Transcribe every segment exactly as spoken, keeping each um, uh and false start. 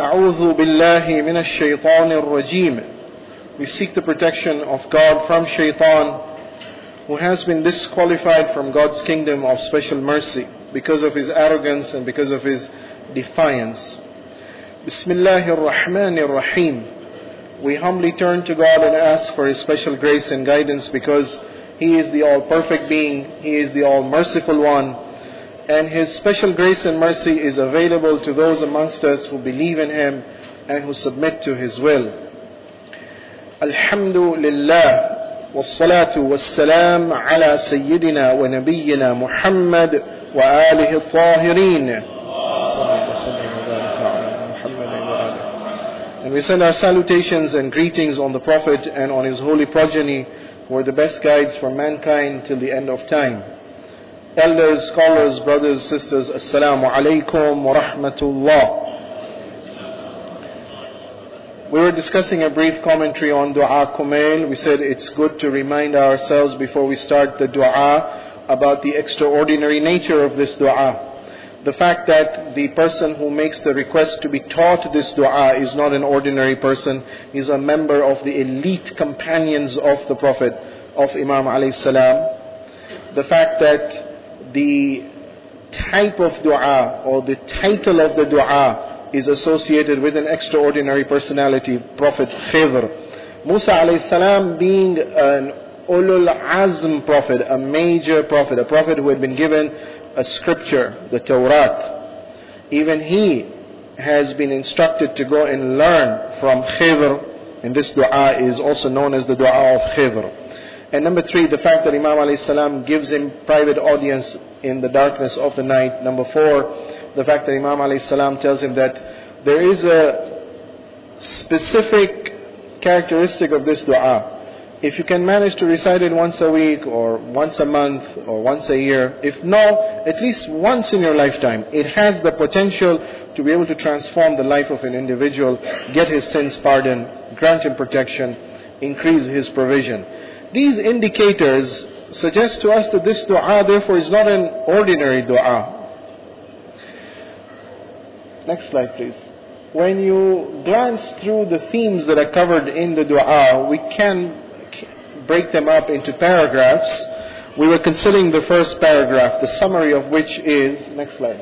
أعوذ بالله من الشيطان الرجيم. We seek the protection of God from shaitan, who has been disqualified from God's kingdom of special mercy because of his arrogance and because of his defiance. Bismillahir Rahmanir Rahim. We humbly turn to God and ask for his special grace and guidance, because he is the all-perfect being, he is the all-merciful one, and his special grace and mercy is available to those amongst us who believe in him and who submit to his will. Alhamdulillah, wassalatu wassalam ala sayyidina wa nabiyyina Muhammad wa alihi at-tahirin. And we send our salutations and greetings on the Prophet and on his holy progeny, who are the best guides for mankind till the end of time. Elders, scholars, brothers, sisters, Assalamu alaikum wa rahmatullah. We were discussing a brief commentary on Dua Kumail. We said it's good to remind ourselves before we start the dua about the extraordinary nature of this dua. The fact that the person who makes the request to be taught this dua is not an ordinary person. He's a member of the elite companions of the Prophet, of Imam alayhi salam. The fact that the type of dua or the title of the dua is associated with an extraordinary personality, Prophet Khidr. Musa alayhi salam being an ulul azm prophet, a major prophet, a prophet who had been given a scripture, the Tawrat. Even he has been instructed to go and learn from Khidr, and this dua is also known as the dua of Khidr. And number three, the fact that Imam alayhi salam gives him private audience in the darkness of the night. Number four, the fact that Imam alayhi salam tells him that there is a specific characteristic of this dua. If you can manage to recite it once a week or once a month or once a year, if no, at least once in your lifetime, it has the potential to be able to transform the life of an individual, get his sins pardoned, grant him protection, increase his provision. These indicators suggest to us that this dua therefore is not an ordinary dua. Next slide please. When you glance through the themes that are covered in the dua, we can break them up into paragraphs. We were considering the first paragraph, the summary of which is, next slide,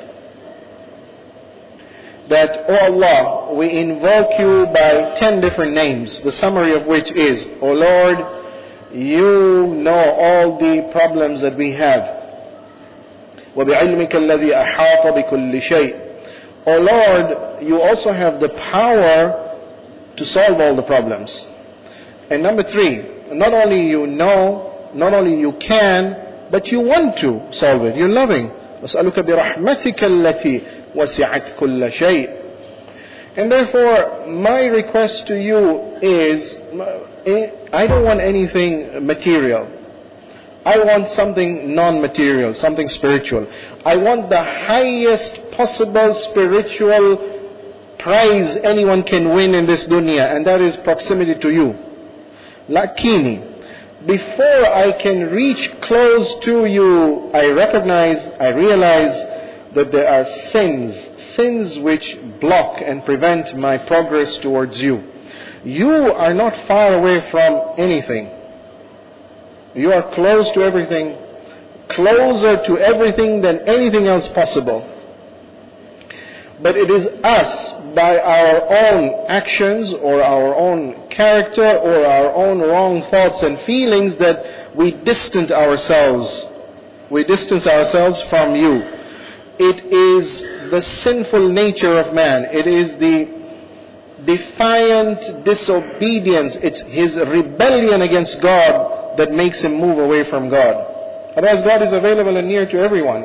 that, O Allah, we invoke you by ten different names, the summary of which is, O Lord, you know all the problems that we have. وَبِعِلْمِكَ الَّذِي أَحَاطَ بِكُلِّ شَيْءٍ. O Lord, you also have the power to solve all the problems. And number three, not only you know, not only you can, but you want to solve it. You're loving. وَاسْأَلُكَ بِرَحْمَتِكَ الَّتِي وَسِعَتْ كُلَّ شَيْءٍ. And therefore, my request to you is, I don't want anything material. I want something non-material, something spiritual. I want the highest possible spiritual prize anyone can win in this dunya, and that is proximity to you. Lakini, before I can reach close to you, I recognize, I realize that there are sins, sins which block and prevent my progress towards you. You are not far away from anything. You are close to everything, closer to everything than anything else possible. But it is us, by our own actions or our own character or our own wrong thoughts and feelings, that we distance ourselves. We distance ourselves from you. It is the sinful nature of man. It is the defiant disobedience. It's his rebellion against God that makes him move away from God. Otherwise, God is available and near to everyone.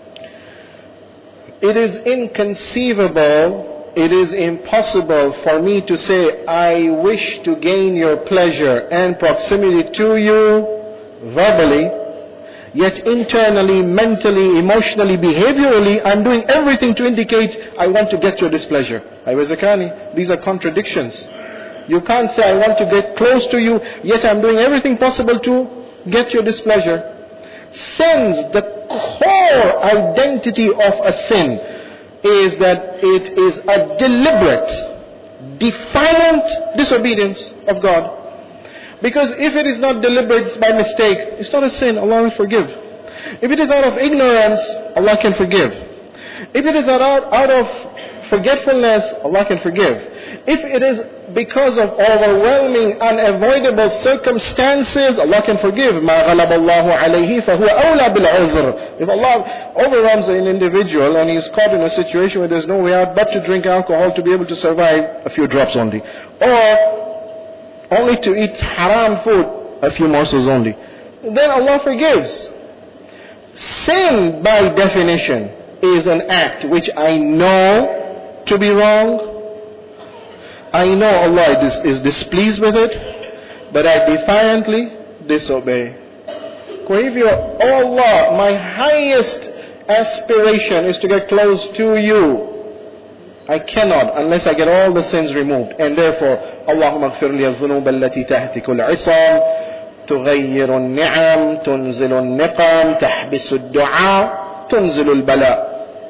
It is inconceivable, it is impossible for me to say, I wish to gain your pleasure and proximity to you verbally, yet internally, mentally, emotionally, behaviorally, I'm doing everything to indicate I want to get your displeasure. Aywazakani, these are contradictions. You can't say I want to get close to you, yet I'm doing everything possible to get your displeasure. Sins, the core identity of a sin, is that it is a deliberate, defiant disobedience of God. Because if it is not deliberate, it's by mistake, it's not a sin, Allah will forgive. If it is out of ignorance, Allah can forgive. If it is out, out of forgetfulness, Allah can forgive. If it is because of overwhelming, unavoidable circumstances, Allah can forgive. مَا غَلَبَ اللَّهُ عَلَيْهِ فَهُوَ أَوْلَى بِالْعُذْرِ. If Allah overwhelms an individual and he is caught in a situation where there is no way out but to drink alcohol to be able to survive, a few drops only. Or only to eat haram food, a few morsels only. Then Allah forgives. Sin, by definition, is an act which I know to be wrong. I know Allah is, is displeased with it, but I defiantly disobey. If you're, oh Allah, my highest aspiration is to get close to you. I cannot unless I get all the sins removed. And therefore, Allahumma gfir li al-dhunub allati tahtiku al-'isam, tughayyiru al-ni'am, tunzilu al-niqam, tahbisu al-du'a, tunzilu al-bala.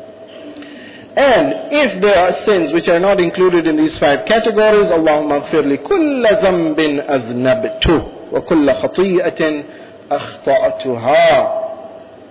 And if there are sins which are not included in these five categories, Allahumma gfir li kulla dhanbin adhnabtuh wa kulla khati'atin akhta'tuha.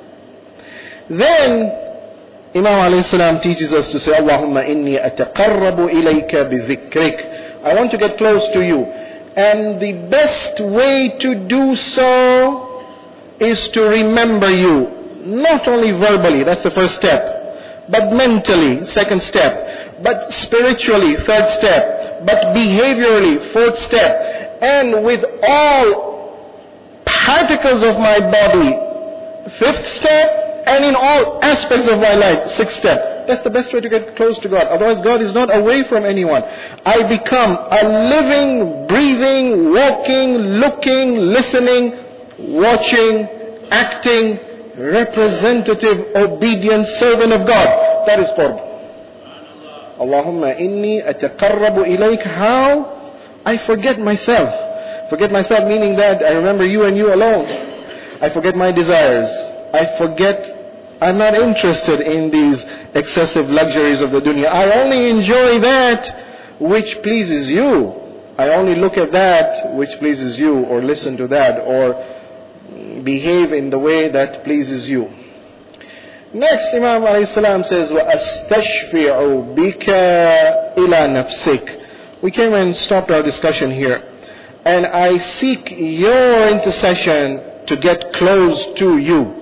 Then Imam alayhi salam teaches us to say, Allahumma inni ataqarrabu ilayka bi-dhikrik. I want to get close to you. And the best way to do so is to remember you. Not only verbally, that's the first step. But mentally, second step. But spiritually, third step. But behaviorally, fourth step. And with all particles of my body, fifth step. And in all aspects of my life, sixth step. That's the best way to get close to God. Otherwise, God is not away from anyone. I become a living, breathing, walking, looking, listening, watching, acting, representative, obedient servant of God. That is qurb. Allahumma inni ataqarrabu ilayk. How? I forget myself. Forget myself meaning that I remember you and you alone. I forget my desires. I forget, I'm not interested in these excessive luxuries of the dunya. I only enjoy that which pleases you. I only look at that which pleases you, or listen to that, or behave in the way that pleases you. Next, Imam alayhi salam says, وَأَسْتَشْفِعُ بِكَ إِلَى نَفْسِكَ. We came and stopped our discussion here. And I seek your intercession to get close to you.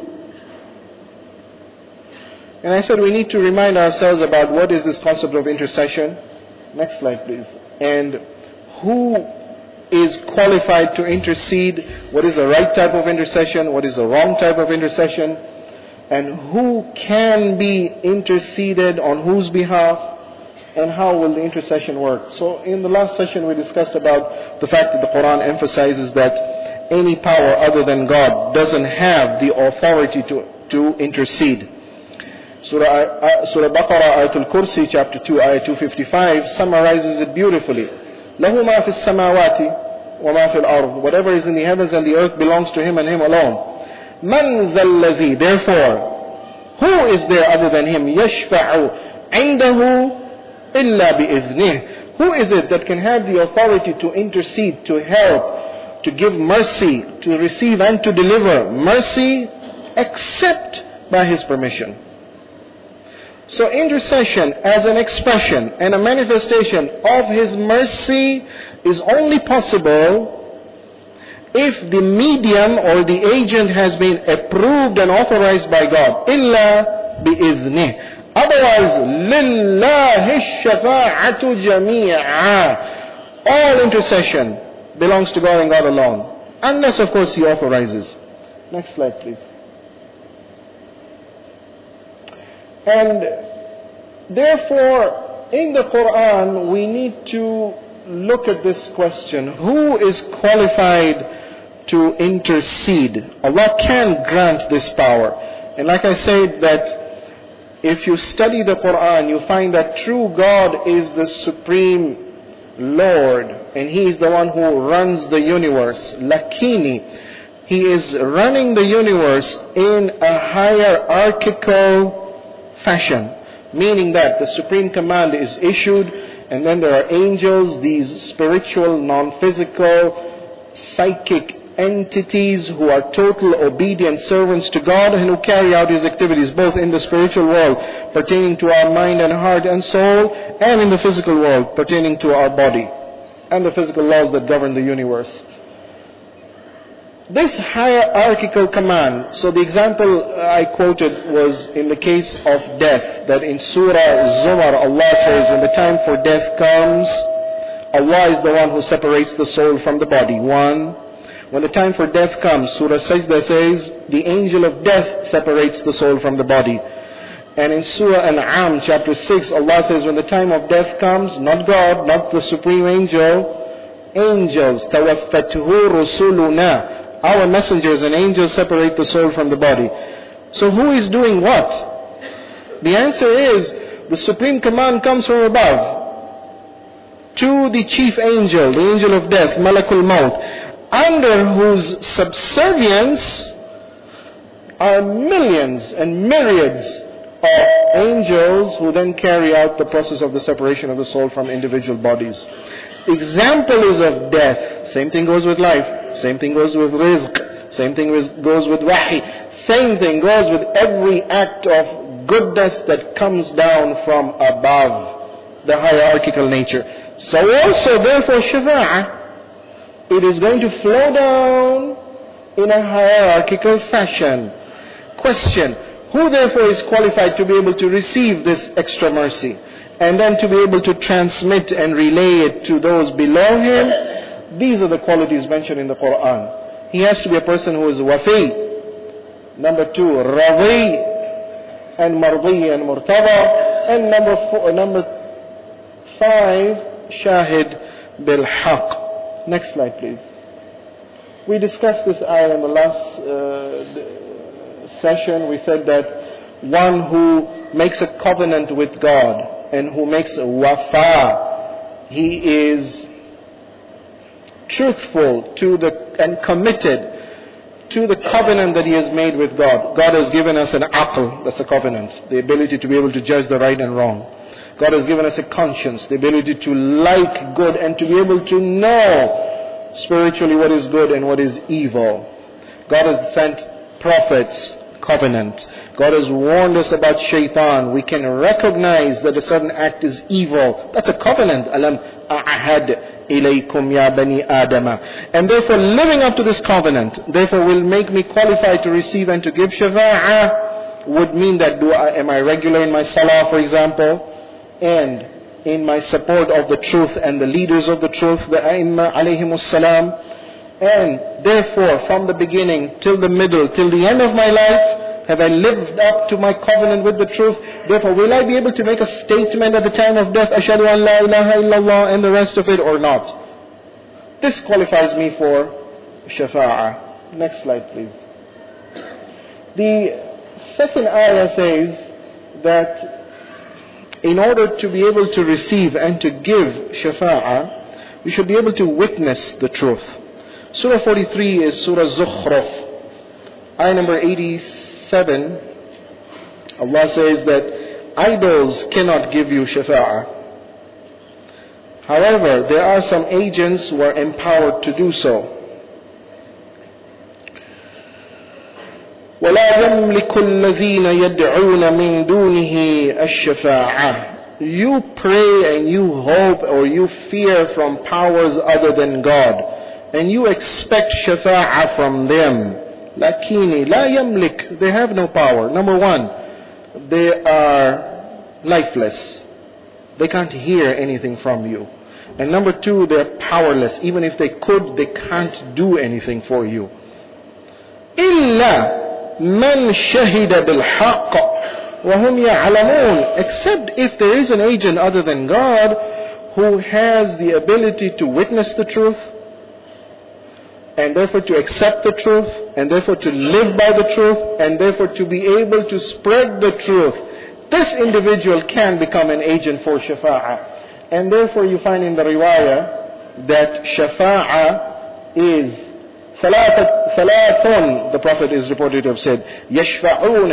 And I said we need to remind ourselves about what is this concept of intercession. Next slide, please. And who is qualified to intercede? What is the right type of intercession? What is the wrong type of intercession? And who can be interceded on whose behalf? And how will the intercession work? So in the last session we discussed about the fact that the Quran emphasizes that any power other than God doesn't have the authority to, to intercede. Surah, uh, Surah Baqarah, Ayatul Kursi, chapter two, ayah two fifty-five, summarizes it beautifully. لَهُ مَا فِي السَّمَاوَاتِ وَمَا فِي الْأَرْضِ. Whatever is in the heavens and the earth belongs to Him and Him alone. مَنْ ذَا الَّذِي. Therefore, who is there other than Him? يَشْفَعُ عِنْدَهُ إِلَّا بِإِذْنِهِ. Who is it that can have the authority to intercede, to help, to give mercy, to receive and to deliver mercy, except by His permission? So intercession as an expression and a manifestation of His mercy is only possible if the medium or the agent has been approved and authorized by God. إِلَّا بِإِذْنِهِ. Otherwise, لِلَّهِ الشَّفَاعَةُ جَمِيعًا. All intercession belongs to God and God alone. Unless, of course, He authorizes. Next slide, please. And therefore, in the Quran, we need to look at this question. Who is qualified to intercede? Allah can grant this power. And like I said, that if you study the Quran, you find that true God is the supreme Lord. And He is the one who runs the universe. Lakini. He is running the universe in a hierarchical fashion. Meaning that the supreme command is issued, and then there are angels, these spiritual, non-physical, psychic entities who are total obedient servants to God and who carry out His activities both in the spiritual world pertaining to our mind and heart and soul, and in the physical world pertaining to our body and the physical laws that govern the universe. This hierarchical command, so the example I quoted was in the case of death, that in Surah Zumar Allah says, when the time for death comes, Allah is the one who separates the soul from the body. One. When the time for death comes, Surah Sajda says, the angel of death separates the soul from the body. And in Surah An'am chapter six, Allah says, when the time of death comes, not God, not the supreme angel, angels, تَوَفَّتْهُ رُسُلُنَا, our messengers and angels separate the soul from the body. So who is doing what? The answer is, the supreme command comes from above to the chief angel, the angel of death, Malakul Maut, under whose subservience are millions and myriads of angels who then carry out the process of the separation of the soul from individual bodies. Example is of death. Same thing goes with life. Same thing goes with rizq. Same thing goes with wahi. Same thing goes with every act of goodness that comes down from above, the hierarchical nature. So also, therefore, shafa'ah, it is going to flow down in a hierarchical fashion. Question: who therefore is qualified to be able to receive this extra mercy and then to be able to transmit and relay it to those below him? These are the qualities mentioned in the Quran. He has to be a person who is wafi. Number two, radhi and mardi and murtada. And number four, number five, shahid bil haq. Next slide, please. We discussed this ayah in the last uh, session. We said that one who makes a covenant with God and who makes a wafa, he is truthful to the and committed to the covenant that he has made with God. God has given us an aql, that's a covenant, the ability to be able to judge the right and wrong. God has given us a conscience, the ability to like good and to be able to know spiritually what is good and what is evil. God has sent prophets, covenant. God has warned us about shaitan. We can recognize that a certain act is evil. That's a covenant. Alam a'ahad ilaykum ya bani adama. And therefore living up to this covenant, therefore will make me qualified to receive and to give shafa'ah, would mean that do I, am I regular in my salah, for example, and in my support of the truth and the leaders of the truth, the A'imma alayhimus salam. And therefore, from the beginning till the middle, till the end of my life, have I lived up to my covenant with the truth? Therefore, will I be able to make a statement at the time of death, Ashhadu an la ilaha illallah, and the rest of it, or not? This qualifies me for shafa'ah. Next slide, please. The second ayah says that in order to be able to receive and to give shafa'ah, we should be able to witness the truth. Surah forty-three is Surah Zukhruf. Ayah number eighty-seven, Allah says that idols cannot give you shafa'ah. However, there are some agents who are empowered to do so. وَلَا يَمْلِكُ الَّذِينَ يَدْعُونَ مِن دُونِهِ الشَّفَاعَةَ. You pray and you hope or you fear from powers other than God, and you expect shafa'ah from them. Lakini la yamlik, they have no power. Number one, they are lifeless. They can't hear anything from you. And number two, they're powerless. Even if they could, they can't do anything for you. Illa man shahida bil haqq wa hum ya'lamun. Except if there is an agent other than God who has the ability to witness the truth, and therefore to accept the truth, and therefore to live by the truth, and therefore to be able to spread the truth. This individual can become an agent for shafa'ah. And therefore you find in the riwayah that shafa'ah is ثلاثة ثلاث, the Prophet is reported to have said, يشفعون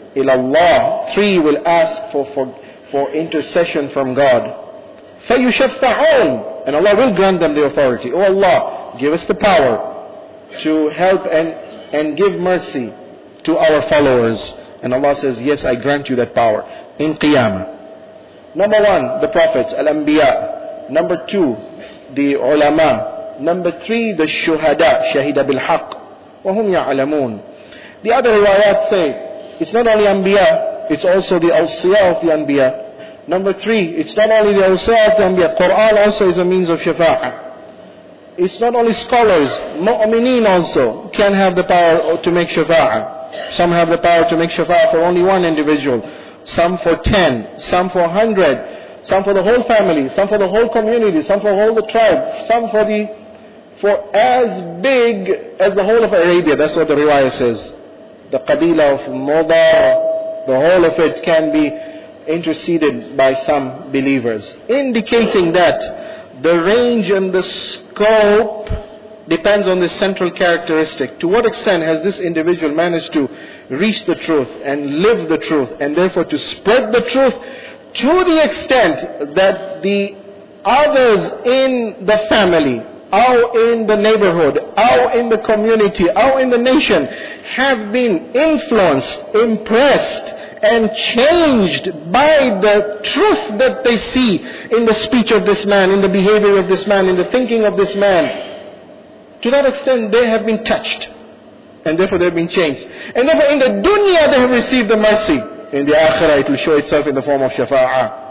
ila Allah. Three will ask for, for, for intercession from God. فَيُشَفَّعُونَ, and Allah will grant them the authority. Oh Allah, give us the power to help and, and give mercy to our followers. And Allah says, yes, I grant you that power in Qiyamah. Number one, the prophets, al-anbiya. Number two, the ulama. Number three, the shuhada, shahida bil-haq. وَهُمْ يَعْلَمُونَ. The other riwayat say, it's not only anbiya, it's also the awsiya of the anbiya. Number three, it's not only the awsiya of the anbiya, Quran also is a means of shafa'ah. It's not only scholars, mu'mineen also can have the power to make shafa'ah. Some have the power to make shafa'ah for only one individual, some for ten, some for a hundred, some for the whole family, some for the whole community, some for the whole the tribe, some for the for as big as the whole of Arabia. That's what the riwayah says. The Qabila of Mudar, the whole of it can be interceded by some believers, indicating that the range and the scope depends on this central characteristic. To what extent has this individual managed to reach the truth and live the truth, and therefore to spread the truth to the extent that the others in the family, or in the neighborhood, or in the community, or in the nation have been influenced, impressed, and changed by the truth that they see in the speech of this man, in the behavior of this man, in the thinking of this man. To that extent they have been touched, and therefore they have been changed. And therefore in the dunya they have received the mercy. In the akhirah it will show itself in the form of shafa'ah.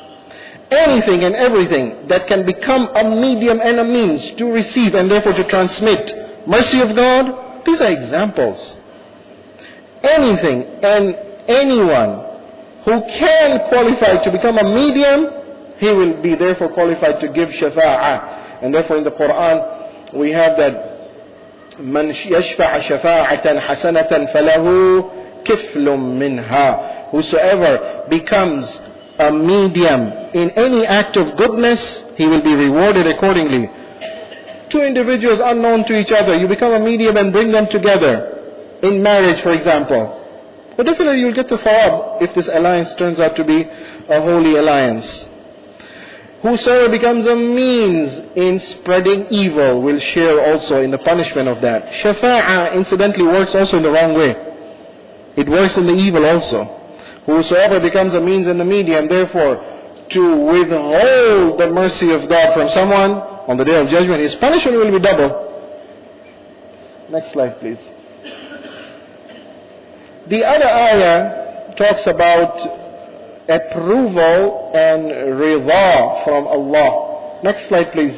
Anything and everything that can become a medium and a means to receive and therefore to transmit mercy of God, these are examples. Anything and anyone who can qualify to become a medium, he will be therefore qualified to give shafa'ah. And therefore in the Quran we have that من يشفع شفاعة حسنة فله كفل منها. Whosoever becomes a medium in any act of goodness, he will be rewarded accordingly. Two individuals unknown to each other, you become a medium and bring them together in marriage, for example. But definitely you'll get the thawab if this alliance turns out to be a holy alliance. Whosoever becomes a means in spreading evil will share also in the punishment of that. Shafa'ah incidentally works also in the wrong way. It works in the evil also. Whosoever becomes a means and the medium, therefore, to withhold the mercy of God from someone on the day of judgment, his punishment will be double. Next slide, please. The other ayah talks about approval and rida from Allah. Next slide, please.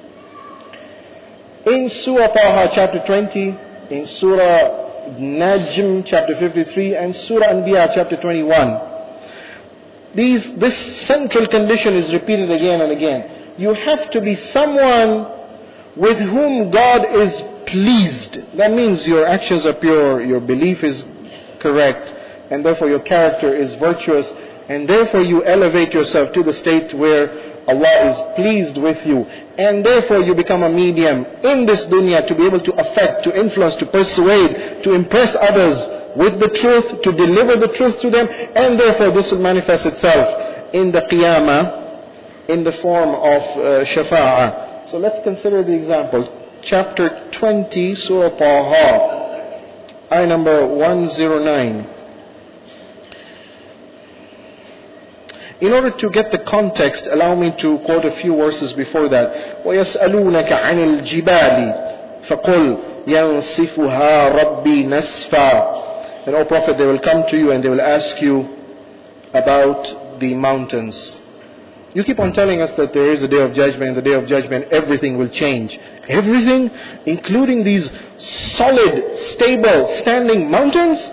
In Surah Taha chapter twenty, in Surah Najm chapter fifty-three, and Surah Anbiya chapter twenty-one, these this central condition is repeated again and again. You have to be someone with whom God is pleased. That means your actions are pure, your belief is correct, and therefore your character is virtuous, and therefore you elevate yourself to the state where Allah is pleased with you, and therefore you become a medium in this dunya to be able to affect, to influence, to persuade, to impress others with the truth, to deliver the truth to them, and therefore this will manifest itself in the Qiyamah in the form of uh, Shafa'ah. So let's consider the example. Chapter twenty, Surah Taha, ayah number one oh nine. In order to get the context, allow me to quote a few verses before that. وَيَسْأَلُونَكَ عَنِ الْجِبَالِ فَقُلْ يَنْسِفُهَا رَبِّي نَسْفًا. And O Prophet, they will come to you and they will ask you about the mountains. You keep on telling us that there is a day of judgment. In the day of judgment, everything will change. Everything, including these solid, stable, standing mountains?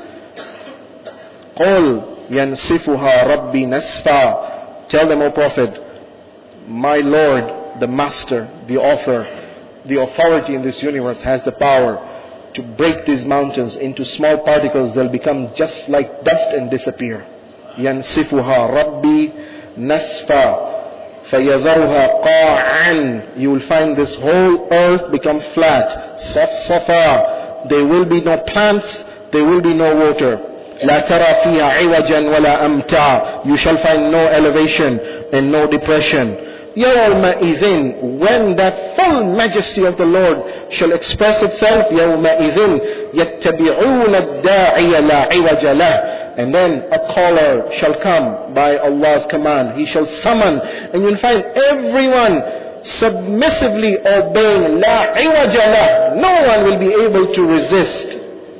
قُلْ يَنْسِفُهَا رَبِّي نَسْفًا. Tell them, O Prophet, my Lord, the Master, the Author, the authority in this universe has the power to break these mountains into small particles. They'll become just like dust and disappear. يَنْسِفُهَا رَبِّي نَسْفًا فَيَذَرُهَا قَاعًا. You will find this whole earth become flat. صَفْصَفًا. There will be no plants, there will be no water. لا ترى فيها عوجا ولا أمتع. You shall find no elevation and no depression. يومئذ, when that full majesty of the Lord shall express itself, يومئذ يتبعون الداعي لا عوج له. And then a caller shall come by Allah's command. He shall summon, and you'll find everyone submissively obeying. لا عوج له. No one will be able to resist.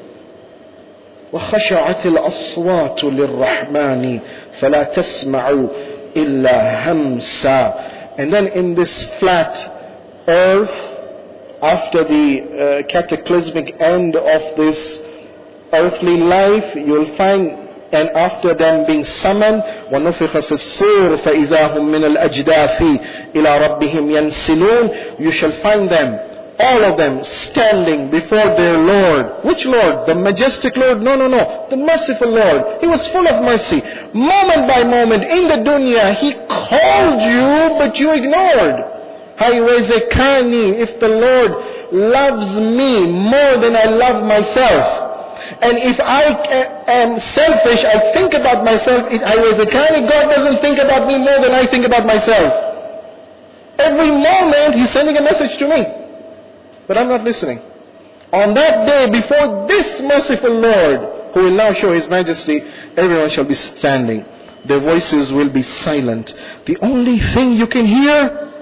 وخشعت الأصوات للرحمن فلا تسمع إلا همسا. And then in this flat earth, after the uh, cataclysmic end of this earthly life, you'll find, and after them being summoned, وَنُفِخَ فِي الصُّورِ فَإِذَا هُمْ مِنَ الْأَجْدَاثِ إِلَىٰ رَبِّهِمْ يَنْسِلُونَ. You shall find them, all of them, standing before their Lord. Which Lord? The majestic Lord? No, no, no. The merciful Lord. He was full of mercy. Moment by moment, in the dunya, He called you, but you ignored. Haywezekani, if the Lord loves me more than I love myself, and if I am selfish, I think about myself, Haywezekani, God doesn't think about me more than I think about myself. Every moment, He's sending a message to me. But I'm not listening. On that day, before this merciful Lord, who will now show His majesty, everyone shall be standing. Their voices will be silent. The only thing you can hear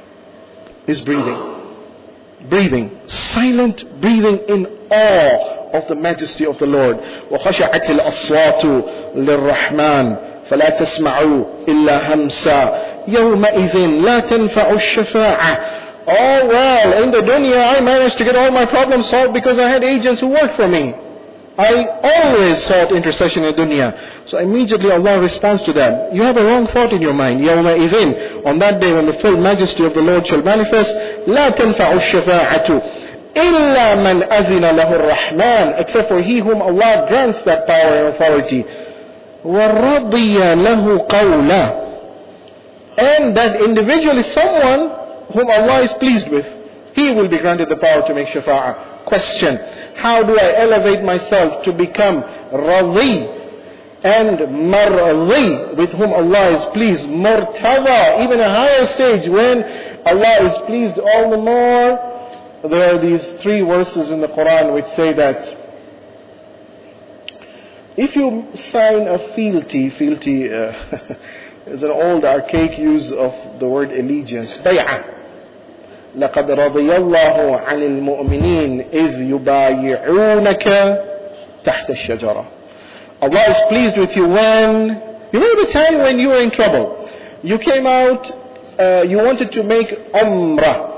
is breathing. Breathing. Silent breathing in awe of the majesty of the Lord. وَخَشَعَتِ الْأَصْوَاتُ لِلرَّحْمَنِ فَلَا تَسْمَعُوا إِلَّا هَمْسًا يَوْمَئِذٍ لَا تَنْفَعُ الشَّفَاعَةِ. Oh well, in the dunya I managed to get all my problems solved because I had agents who worked for me. I always sought intercession in dunya. So immediately Allah responds to that. You have a wrong thought in your mind. يَوْمَئِذٍ, on that day when the full majesty of the Lord shall manifest, لَا تَنْفَعُ الشَّفَاعَةُ إِلَّا مَنْ أَذِنَ لَهُ الرَّحْمَنِ, except for he whom Allah grants that power and authority. وَرَضِيَ لَهُ قَوْلًا, and that individual is someone whom Allah is pleased with. He will be granted the power to make shafa'ah. Question: how do I elevate myself to become radhi and mardi, with whom Allah is pleased? Murtada, even a higher stage when Allah is pleased all the more. There are these three verses in the Quran which say that if you sign a fealty, fealty uh, is an old archaic use of the word allegiance, bay'ah. لقد رضي الله عن المؤمنين إذ يبايعونك تحت الشجرة. Allah is pleased with you when, you remember the time when you were in trouble. You came out, uh, you wanted to make umrah.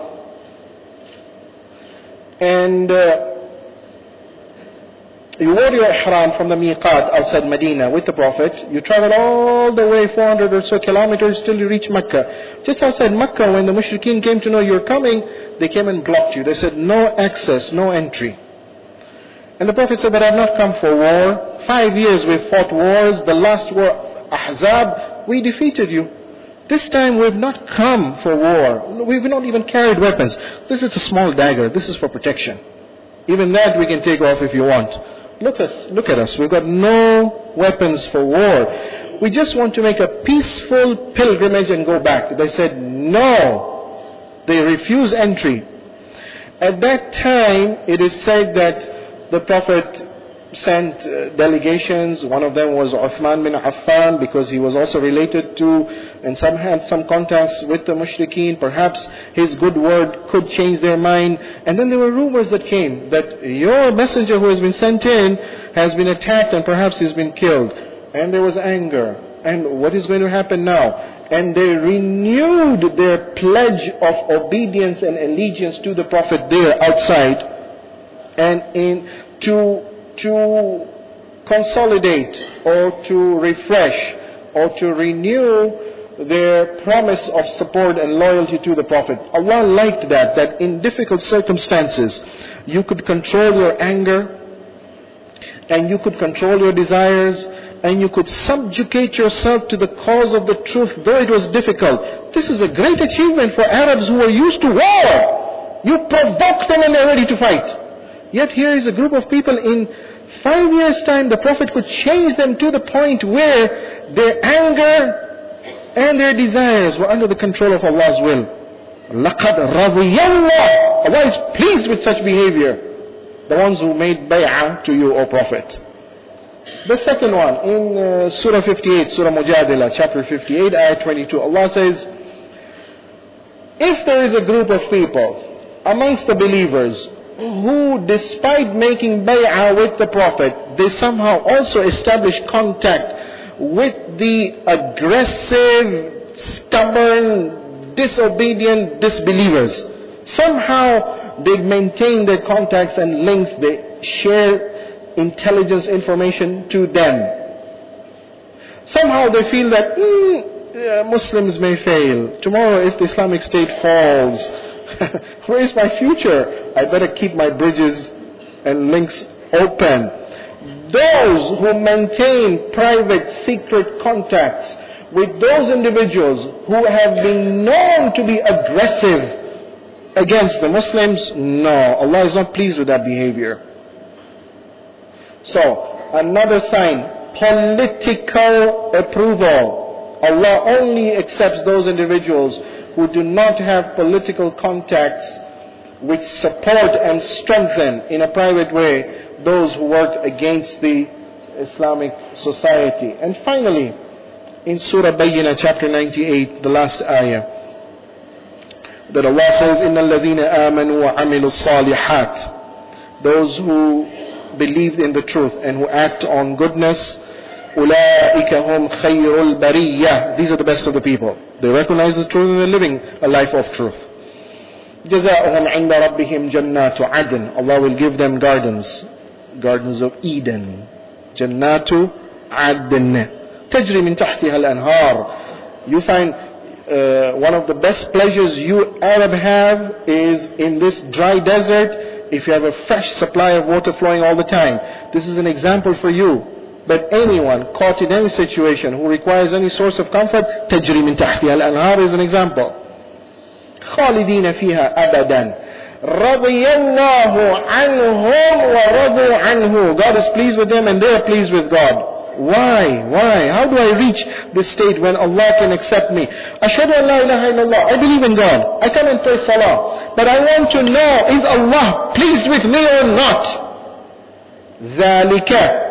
And uh, you wore your ihram from the miqat outside Medina with the Prophet. You traveled all the way four hundred or so kilometers till you reach Mecca. Just outside Mecca, when the mushrikeen came to know you're coming, they came and blocked you. They said, no access, no entry. And the Prophet said, but I've not come for war. Five years we've fought wars. The last war, Ahzab, we defeated you. This time we've not come for war. We've not even carried weapons. This is a small dagger. This is for protection. Even that we can take off if you want. Look at us, look at us. We've got no weapons for war. We just want to make a peaceful pilgrimage and go back. They said no. They refused entry. At that time, it is said that the Prophet sent uh, delegations. One of them was Uthman bin Affan, because he was also related to and some had some contacts with the mushrikeen. Perhaps his good word could change their mind. And then there were rumors that came that your messenger who has been sent in has been attacked and perhaps he's been killed. And there was anger. And what is going to happen now? And they renewed their pledge of obedience and allegiance to the Prophet there outside. And in to to consolidate or to refresh or to renew their promise of support and loyalty to the Prophet. Allah liked that, that in difficult circumstances you could control your anger and you could control your desires and you could subjugate yourself to the cause of the truth, though it was difficult. This is a great achievement for Arabs who are used to war. You provoke them and they're ready to fight. Yet here is a group of people in Five years' time, the Prophet could change them to the point where their anger and their desires were under the control of Allah's will. لَقَدْ رَضِيَ اللَّهُ. Allah is pleased with such behavior. The ones who made bay'ah to you, O Prophet. The second one, in uh, Surah fifty-eight, Surah Mujadila, chapter fifty-eight, ayah twenty-two, Allah says, if there is a group of people amongst the believers who, despite making bay'ah with the Prophet, they somehow also establish contact with the aggressive, stubborn, disobedient disbelievers. Somehow they maintain their contacts and links, they share intelligence information to them. Somehow they feel that mm, yeah, Muslims may fail. Tomorrow if the Islamic State falls, where is my future? I better keep my bridges and links open. Those who maintain private, secret contacts with those individuals who have been known to be aggressive against the Muslims, no, Allah is not pleased with that behavior. So, another sign, political approval. Allah only accepts those individuals who do not have political contacts which support and strengthen in a private way those who work against the Islamic society. And finally, in Surah Bayyinah chapter ninety-eight, the last ayah, that Allah says, إِنَّ الَّذِينَ آمَنُوا وَعَمِلُوا الصَّالِحَاتِ. Those who believed in the truth and who act on goodness, أُولَٰئِكَ هُمْ خَيْرُ الْبَرِيَّةِ. These are the best of the people. They recognize the truth and they're living a life of truth. جَزَاؤُهُمْ عِنْدَ رَبِّهِمْ جَنَّاتُ عَدْنٍ. Allah will give them gardens, gardens of Eden. جَنَّاتُ عَدْنٍ تَجْرِي مِنْ تَحْتِهَا الْأَنْهَارِ. You find uh, one of the best pleasures you Arab have is in this dry desert, if you have a fresh supply of water flowing all the time. This is an example for you. But anyone caught in any situation who requires any source of comfort, تَجْرِي مِنْ تَحْتِهَا الْأَنْهَارِ is an example. خَالِدِينَ فِيهَا أَبَدًا رَضِيَ اللَّهُ عَنْهُمْ وَرَضُوا عَنْهُ. God is pleased with them and they are pleased with God. Why? Why? How do I reach this state when Allah can accept me? Ashhadu an la ilaha illallah. I believe in God. I come and pray salah. But I want to know, is Allah pleased with me or not? ذَلِكَ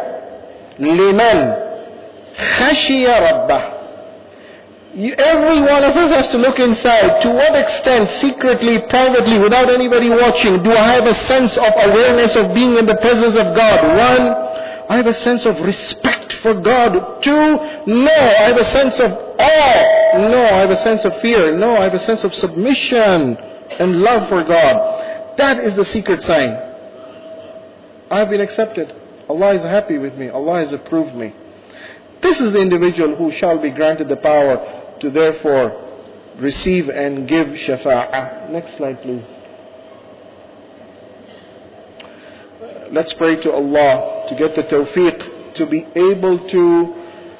لِمَنْ خَشِيَ رَبَّهُ. Every one of us has to look inside. To what extent, secretly, privately, without anybody watching, do I have a sense of awareness of being in the presence of God? One, I have a sense of respect for God. Two, no, I have a sense of awe. No, I have a sense of fear. No, I have a sense of submission and love for God. That is the secret sign. I have been accepted. Allah is happy with me. Allah has approved me. This is the individual who shall be granted the power to therefore receive and give shafa'ah. Next slide please. Let's pray to Allah to get the tawfiq to be able to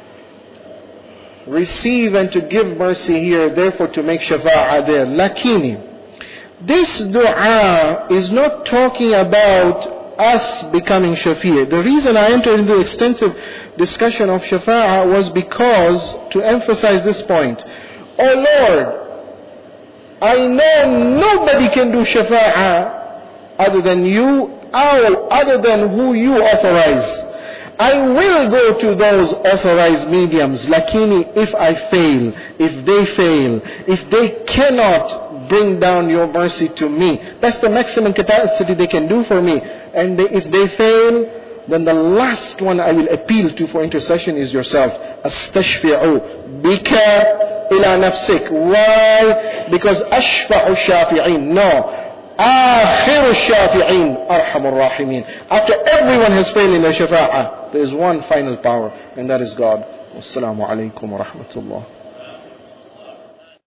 receive and to give mercy here, therefore to make shafa'ah there. Lakini, this dua is not talking about us becoming shafi'. The reason I entered into extensive discussion of shafa'ah was because to emphasize this point. Oh Lord, I know nobody can do shafa'ah other than you, or other than who you authorize. I will go to those authorized mediums. Lakini, if I fail, if they fail, if they cannot bring down your mercy to me, that's the maximum capacity they can do for me. And they, if they fail, then the last one I will appeal to for intercession is yourself. Astashfi'u bika ila nafsik. Why? Because ashfa'u shafi'in. No. Akhiru shafi'in arhamur rahimin. After everyone has failed in their shafa'ah, there is one final power, and that is God. Wassalamu alaikum wa rahmatullah.